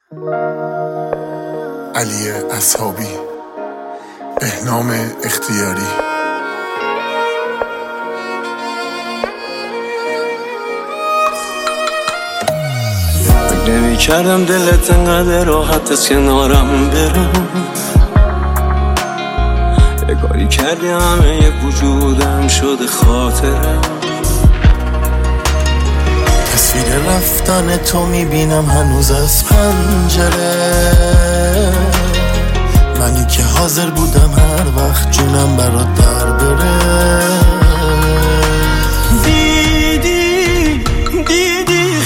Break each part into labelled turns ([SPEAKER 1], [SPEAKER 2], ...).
[SPEAKER 1] علی اصحابی، بهنام اختیاری.
[SPEAKER 2] نمی کردم دلت انقدر راحت از کنارم برم، یه کاری کردی همه وجودم شده خاطرم.
[SPEAKER 3] تصویر رفتن تو میبینم هنوز از پنجره، منی که حاضر بودم هر وقت جونم برات در بره. دیدی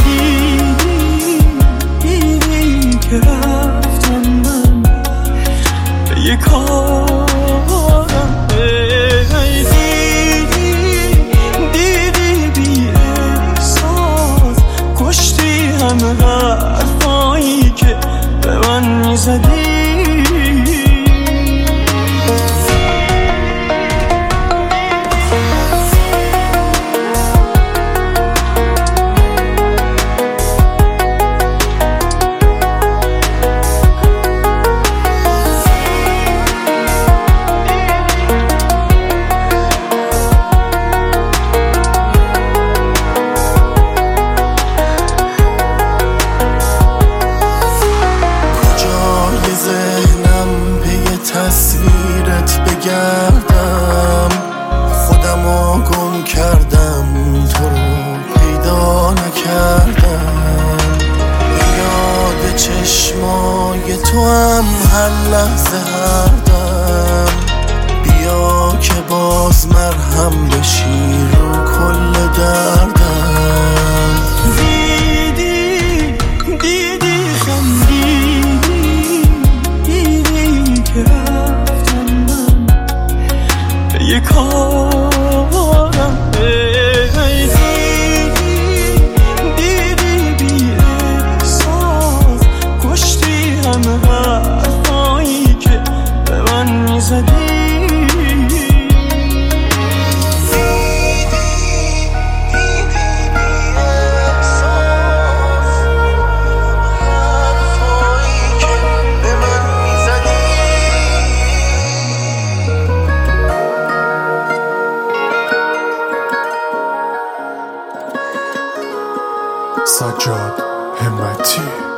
[SPEAKER 3] خندیدی که رفتم من به یه کارم. دیدی بی احساس کشتی همه حرفایی که به من میزدی. تصویرت بگردم، خودمو گم کردم، تو رو پیدا نکردم. یاد چشمای تو هم هر لحظه هر دم، بیا که باز مرهم بشی رو کل دردم. دیدی خندیدی که رفتم من به یه کارم. دیدی بی احساس کشتی همه حرفایی که به من میزدی.
[SPEAKER 1] سجاد همتی.